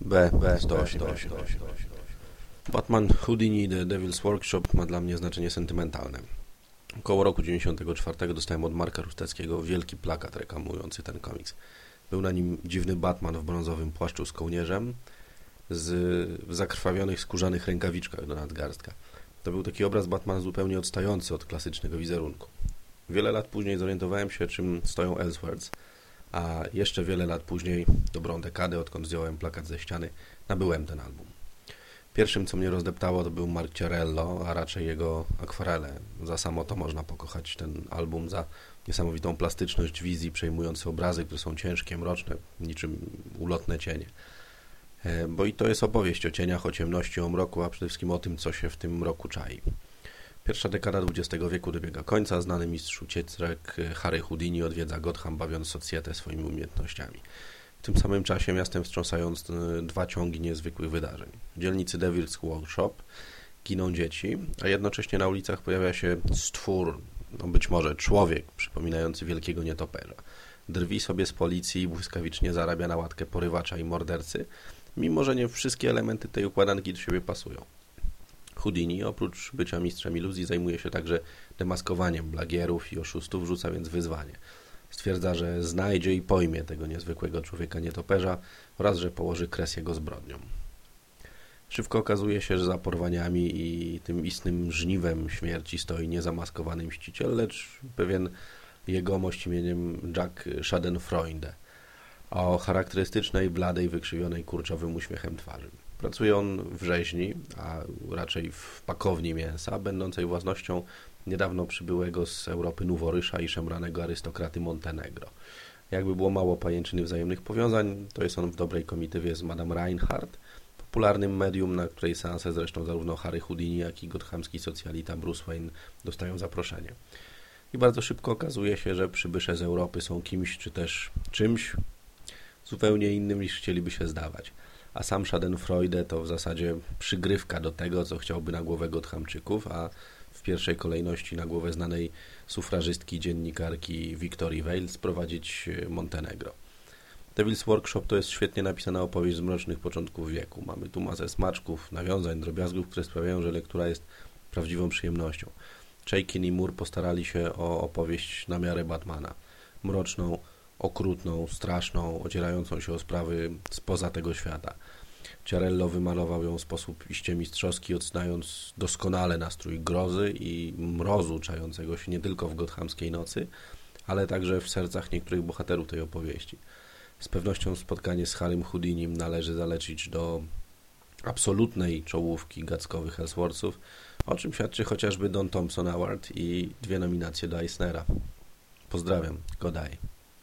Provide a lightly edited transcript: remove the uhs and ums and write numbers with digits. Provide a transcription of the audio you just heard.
B180. Batman Houdini The Devil's Workshop ma dla mnie znaczenie sentymentalne. Około roku 1994 dostałem od Marka Rusteckiego wielki plakat reklamujący ten komiks. Był na nim dziwny Batman w brązowym płaszczu z kołnierzem, w zakrwawionych skórzanych rękawiczkach do nadgarstka. To był taki obraz Batmana zupełnie odstający od klasycznego wizerunku. Wiele lat później zorientowałem się, czym stoją Elseworlds, a jeszcze wiele lat później, dobrą dekadę, odkąd zdjąłem plakat ze ściany, nabyłem ten album. Pierwszym, co mnie rozdeptało, to był Mark Ciarello, a raczej jego akwarele. Za samo to można pokochać ten album, za niesamowitą plastyczność wizji, przejmujące obrazy, które są ciężkie, mroczne, niczym ulotne cienie. Bo i to jest opowieść o cieniach, o ciemności, o mroku, a przede wszystkim o tym, co się w tym mroku czai. Pierwsza dekada XX wieku dobiega końca, znany mistrz ucieczek Harry Houdini odwiedza Gotham, bawiąc socjetę swoimi umiejętnościami. W tym samym czasie miastem wstrząsają dwa ciągi niezwykłych wydarzeń. W dzielnicy Devil's Workshop giną dzieci, a jednocześnie na ulicach pojawia się stwór, być może człowiek, przypominający wielkiego nietoperza. Drwi sobie z policji i błyskawicznie zarabia na łatkę porywacza i mordercy, mimo że nie wszystkie elementy tej układanki do siebie pasują. Houdini, oprócz bycia mistrzem iluzji, zajmuje się także demaskowaniem blagierów i oszustów, rzuca więc wyzwanie. Stwierdza, że znajdzie i pojmie tego niezwykłego człowieka nietoperza oraz, że położy kres jego zbrodniom. Szybko okazuje się, że za porwaniami i tym istnym żniwem śmierci stoi niezamaskowany mściciel, lecz pewien jegomość imieniem Jack Schadenfreude o charakterystycznej, bladej, wykrzywionej kurczowym uśmiechem twarzy. Pracuje on w rzeźni, a raczej w pakowni mięsa, będącej własnością niedawno przybyłego z Europy noworysza i szemranego arystokraty Montenegro. Jakby było mało pajęczyny wzajemnych powiązań, to jest on w dobrej komitywie z Madame Reinhardt, popularnym medium, na której seanse zresztą zarówno Harry Houdini, jak i gothamski socjalita Bruce Wayne dostają zaproszenie. I bardzo szybko okazuje się, że przybysze z Europy są kimś, czy też czymś zupełnie innym, niż chcieliby się zdawać. A sam Schadenfreude to w zasadzie przygrywka do tego, co chciałby na głowę Gothamczyków, a w pierwszej kolejności na głowę znanej sufrażystki, dziennikarki Victorii Vale sprowadzić Montenegro. Devil's Workshop to jest świetnie napisana opowieść z mrocznych początków wieku. Mamy tu masę smaczków, nawiązań, drobiazgów, które sprawiają, że lektura jest prawdziwą przyjemnością. Chaikin i Moore postarali się o opowieść na miarę Batmana. Mroczną, okrutną, straszną, ocierającą się o sprawy spoza tego świata. Ciarello wymalował ją w sposób iście mistrzowski, odznając doskonale nastrój grozy i mrozu czającego się nie tylko w gothamskiej nocy, ale także w sercach niektórych bohaterów tej opowieści. Z pewnością spotkanie z Harrym Houdinim należy zalecić do absolutnej czołówki gackowych Elseworldsów, o czym świadczy chociażby Don Thompson Award i 2 nominacje do Eisnera. Pozdrawiam, Godaj.